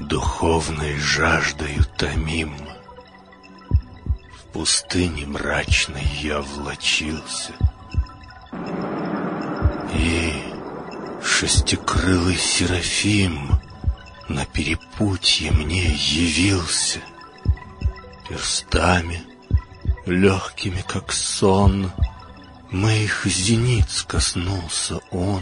Духовной жаждою томим, в пустыне мрачной я влачился, и шестикрылый Серафим на перепутье мне явился. Перстами, легкими как сон, моих зениц коснулся он.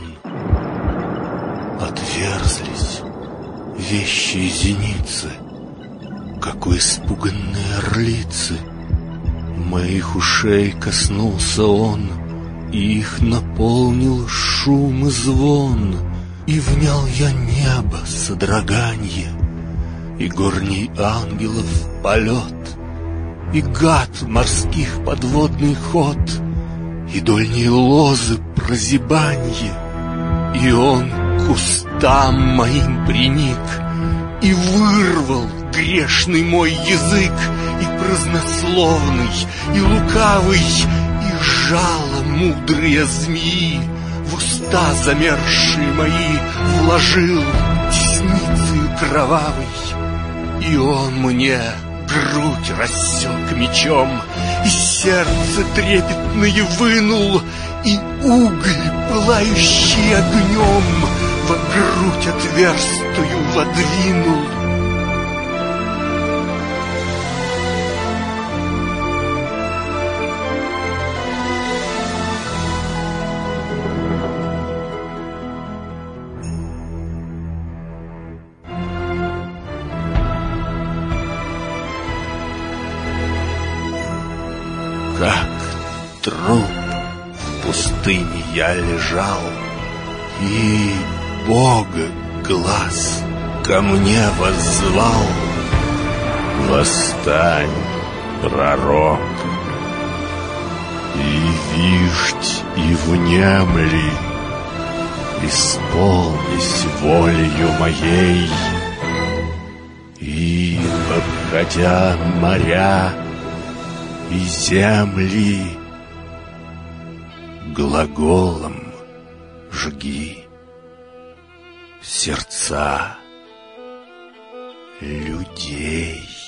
Отверзлись вещие зеницы, как у испуганной орлицы. Моих ушей коснулся он, и их наполнил шум и звон. И внял я небо содроганье, и горний ангелов полет, и гад морских подводный ход, и дольние лозы прозябанье. И он к устам моим приник, и вырвал грешный мой язык, и празднословный, и лукавый, и жало мудрые змеи в уста замерзшие мои вложил десницею кровавой. И он мне грудь рассек мечом, и сердце трепетное вынул, и уголь, пылающий огнем, во грудь отверстую водвинул. Как труп в пустыне я лежал, и Бога глаз ко мне воззвал: восстань, пророк, и виждь, и внемли, исполнись волею моей. И, обходя моря и земли, глаголом жги сердца людей.